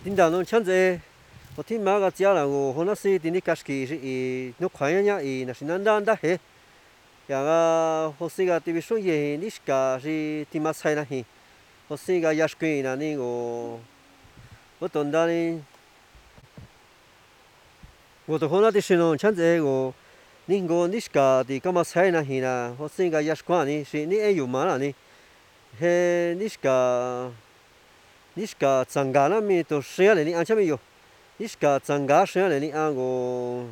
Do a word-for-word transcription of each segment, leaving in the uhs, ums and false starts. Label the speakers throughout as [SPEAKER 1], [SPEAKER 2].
[SPEAKER 1] tin đàn nó chăn dễ một thiên mà cái giá là ngô hôm nay thì đi cash kỹ thì nó khoái nhá thì là xin ăn đan đã hết ya ga hosi ga tivi shu ye ni ska ji ti ma sai na hi hosi ga ya shkui na ni go bo ton da ni go to hona ti shino chan ze go ni go ni ska ti ka ma sai na hi na hosi ga ya shkwa ni shi ni e yu ma na ni he ni ska ni ska tsanga na mi to shya le ni an cha mi yo ni ska tsanga shya le ni an go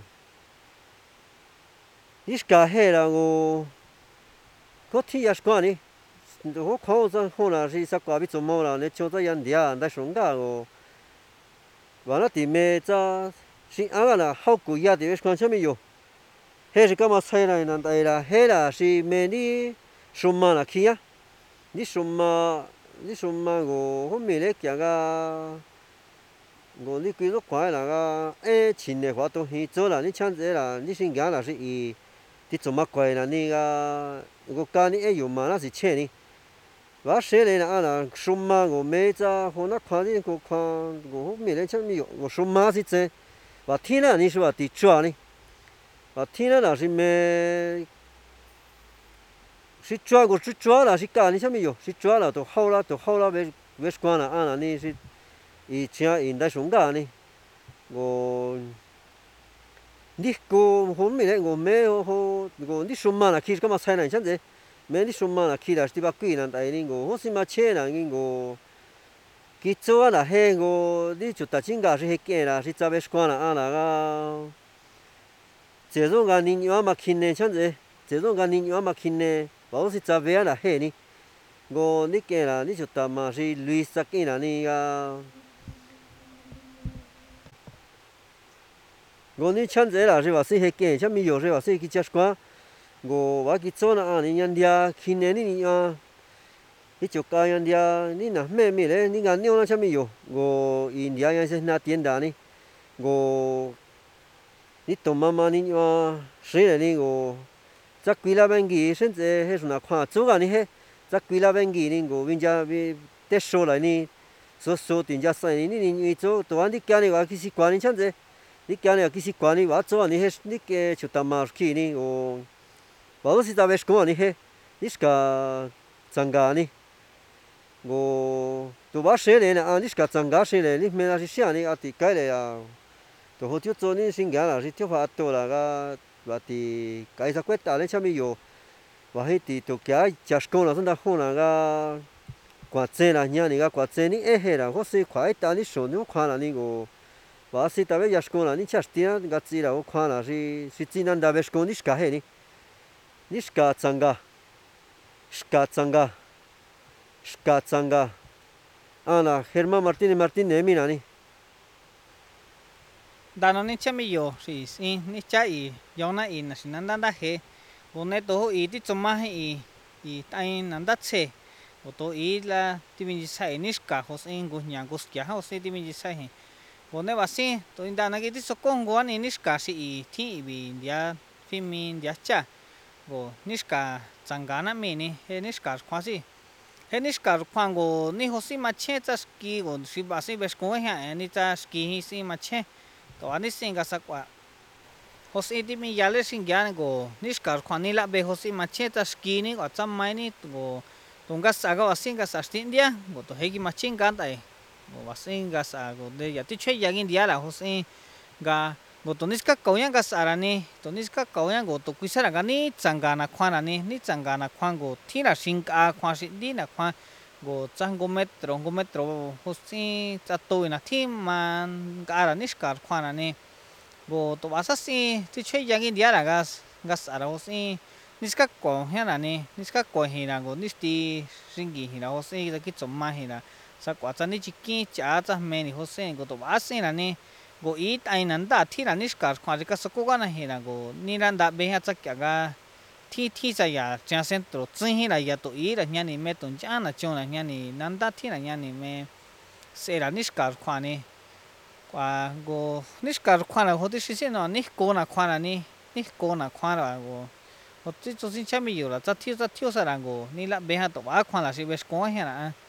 [SPEAKER 1] ni ska he la go có thi ya squani ho khó ra ho là gì sao qua bị chôm mò là nên cho ra yan dia đã sống cả rồi và nó tìm mẹ cha xin ăn là hậu cụ ya thì quan trọng nhiều hết thì cái mà sai này là đây là hết là si mẹ đi sum mà là kia đi sum mà đi sum mà go hôm mẹ lấy kia cái go đi cái lúc quay là cái ê chín này hoạt động hi做了你chanze là你先讲là是đi chôm mà quay là你个我家里也有嘛，那是钱呢。我谁来了啊？什么我没在，我那看见我看我没人讲没有，我什么是真？我听了你说的抓呢？我听了那是没，是抓我是抓了是干你啥没有？是抓了都好了都好了，别别关了啊！那你是以前现在上干呢？我。你个后面嘞，我没有好，我你什么啦？其实干嘛才能像这？没你什么啦？其实是把贵人带领我，我是嘛钱人我，其做啦嘿我，你就打真个是嘿见啦，是早别关啦啊那个，这种个人要嘛轻呢，像这，这种个人要嘛轻呢，我是早别啦嘿呢，我你见啦，你就打嘛是绿色见啦你个。我你抢这啦是话是黑见，像没有是话是去吃瓜，我我去做那啊，你人家去年你啊，你就搞人家你那咩咩嘞，你讲牛那像没有，我人家也是那点的呢，我你懂妈妈你啊，谁来呢我，在贵那边去，甚至还是那看做个呢嘿，在贵那边去呢我人家别得说来呢，说说人家说你你你做，多安你家里话其实管你像这。你讲了，其实管你话做你迄你个就他妈去呢哦，我是在外国呢嘿，你是个增加呢，我都把谁来呢啊？你是个增加谁来？你没那是啥呢？啊，地改来啊，都好就做你新疆啦，是就发多啦个，话地改啥鬼大呢？下面有，话迄地都加加工啦，真的好那个，关键啦，伢你个关键你哎嘿啦，我是快打你手你看啦你个。我是特别要说了，你吃点个子了，我看了是是只能特别说你是干嘿呢？你是干怎个？是干怎个？是干怎个？啊那 Herman Martin Martin 那米哪里？
[SPEAKER 2] đàn ông chăm mi yo thì xin ni cha y yo na y na xin nanda da he o ne to y ti choma he y y tai nanda che o to y la ti mi sai ni ska ho sin gu nya gu skya ho se ti mi sai he o ne va si to inda na ki ti so kong go ni ni ska si y thi bi dia fi mi dia cha o ni ska changa na mi ni he ni ska khwa si he ni ska khwa go ni ho si ma che cha ski go si ba si bes ko ha ni cha ski hi si ma che to ani singa sakwa hosi ti mi yale singyan go niskar khwani la be hosi mache ta skini go chammai ni go tunga saga wasinga sastin dia go to hegi machin kan tai go wasinga sa go de ya ti chhe yagin dia la hosi ga go to niska koyan ga sarani to niska koyan go to kuisara ga ni changana khwana ni ni changana khwan go thira singka khwa si di na khwa go chango metro go metro hosi chato na thim man gara niskar khwana ni go to asa si ti chhe yangin dia la gas gas ara hosi niska ko hena ni niska ko hina go nisti singi hina hosi da ki chomma hina sa kwa cha ni chiki cha cha me ni hosi go to asa na ni go i tai nan da thira niskar khwa ka sako ga na hina go ni ran da be ha cha kya ga thi thi sa ya cha centro tsin la ya to i ra nya ni me ton cha na chon la nya ni nan da thi la nya ni me se ra niskar khwa ni qua go niskar khwa la ho ti si no ni ko na khwa la ni ni ko na khwa la go ho ti cho sin cha mi yo la cha thi cha thio sa ra go ni la be ha to wa khwa la si bes ko ha na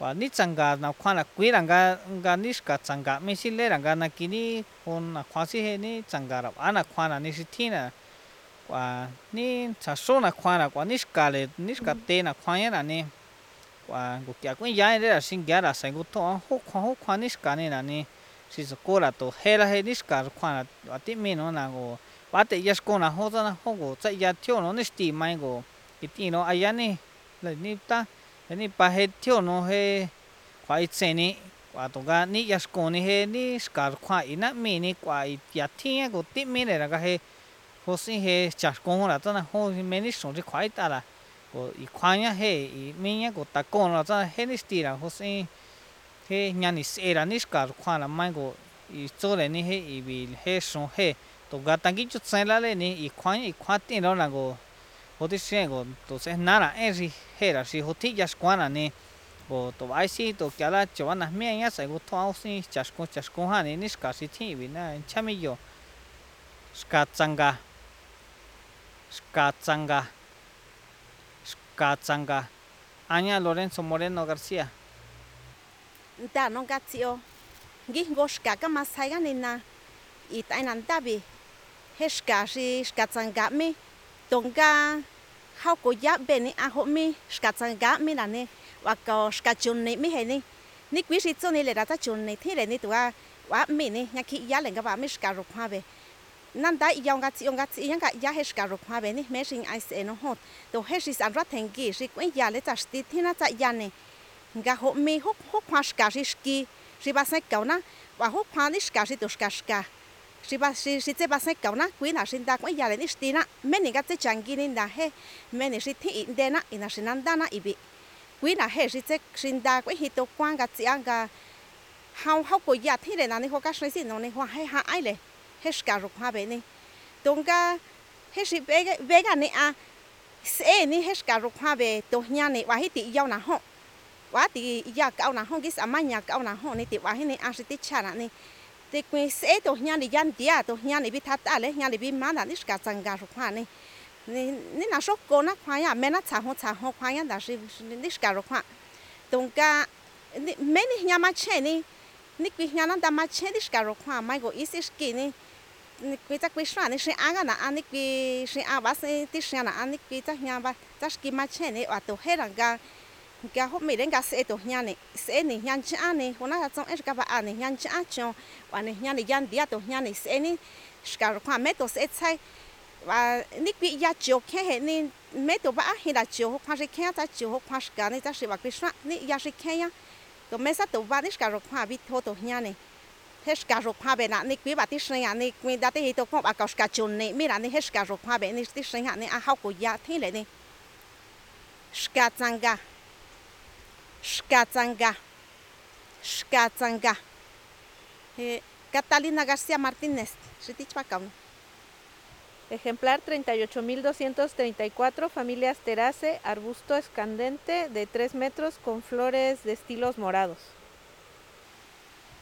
[SPEAKER 2] quả nít chẳng gà nào khoan là quý rằng gà gà nít cả chẳng gà mấy xin lê rằng gà na kini hôn là khoan xí hết nít chẳng gà đâu ăn là khoan là nít thi nè quả nít chả số là khoan là quả nít cả lệ nít cả tê là khoan là nè quả cuộc kia cũng giá đấy là xin giá là sai cuộc thọ hốt khoan hốt khoan nít cả này là nè xin số cô là tổ hết là hết nít cả khoan là quả tí mình nó là cô bắt để giờ cô là hốt ra hốt cô chạy giờ thiếu nó nít tì mai cô cái tí nó ai nè là nít taนี่ปะเฮเที่ยวโนเฮควายเซนี่กว่าตรงกันนี่ยาสโกนี่เฮนี่สกัดควายนะมีนี่กว่ายาที่ก็ติดมีเลยแล้วก็เฮโฮสิเฮจัสโกงละจ้ะนะโฮมีนี่ส่งที่ควายตาละก็อีควายเนี่ยเฮอีมีเนี่ยก็ตะโกนละจ้ะเฮนี่สตีละโฮสิเฮยานี่เสละนี่สกัดควายละไม่ก็อีโจเลยนี่เฮอีบีเฮส่งเฮตรงกันตั้งกี่จุดเซนละเลยนี่อีควายอีควายตีแล้วนะก็hốt xe của tổ sẽ nã là em gì hết là gì hốt thích giá quan là nè của tổ ai xí tổ kia là chỗ anh là mấy nhá sẽ có thao xí giá quan giá quan ha nè nít cả xí thì vì na chăm mấy giờ skachanga skachanga skachanga Aña Lorenzo Moreno Garcia
[SPEAKER 3] ta no Garcia ghi goshka cái mà sai cái này na ít ai năn ta bị hết cả gì skachanga mi tonga hao ko ya bên này à họ mi skachanga mi là nè và có skachun này mi hay nè nè quý sĩ cho này là đã chun này thế này nè tụi à và mi nè nhà khi ya lên cái bà mi skaru hoa về nan đã yong gắt yong gắt yong gắt ya hết skaru hoa về nè mấy sinh ai sẽ nó hot tổ hết sĩ sản xuất thành kỳ sĩ quay ya lấy ta sĩ thế na tại ya nè gà họ mi hút hút hoa skaru ski sĩ bà sẽ cầu na và hút hoa nè skaru tổ skaru si ba si si chế ba sẽ cầu na quý nào sinh ta cũng giờ lên ít na mấy người cái chế chẳng ghi nên là he mấy người si thi in đen na in là sinh ăn đa na ibi quý nào he si chế sinh ta cũng hít tổ quan cái gì ăn cái hao hao của giờ thi này là này họ cái gì nó này họ hay hạ aiเลยhe cả rục hoa bên này tung cái he si bé cái bé cái này à sẽ này he cả rục hoa về tổ nhà này và hít tị yêu na họ và tị yêu cao na họ cái sao mà nhà cao na họ này tị và hít này ăn si tị chả này thì quên sẽ tổ nhà này dân địa tổ nhà này bị thắt à lấy nhà này bị má là nít cả chẳng gà rục hoa này nít là số cô nó khoai à mẹ nó chả hoa chả hoa khoai à là chỉ nít cả rục hoa tung cả mấy nít nhà má chè này nít quý nhà nó đam má chè nít cả rục hoa mai có ít ít kì này quý chắc quý xoan nít sẽ ăn cái nào ăn nít quý sẽ ăn bát sẽ tít sẽ nào ăn nít quý chắc nhà bát chắc kì má chè này ở tổ hết là gà cái hôm mình đến cái xe tổ nhà này xe này nhà chả này hôm nay trong cái bạn này nhà chả cho và này nhà này nhà địa tổ nhà này xe này cái khoa mấy tổ xe chạy và nít bị giá chiều kia hệ nên mấy tổ bạn hiện là chiều khoa sẽ kia ta chiều khoa cái này ta sẽ bảo cái soạn nít giá sẽ kia nhá tổ mấy sát tổ bạn nít cái khoa bị thô tổ nhà này hết cái khoa bên này nít quý bạn tí sinh nhà này mình đã thấy tổ khoa bảo cái chôn này mình là nít hết cái khoa bên nít tí sinh nhà này à học của giá thế này này cái changa Skachanga, Skachanga. Catalina García Martínez,
[SPEAKER 4] ejemplar treinta y ocho mil doscientos treinta y cuatro, familias Terace, arbusto escandente de tres metros con flores de estilos morados.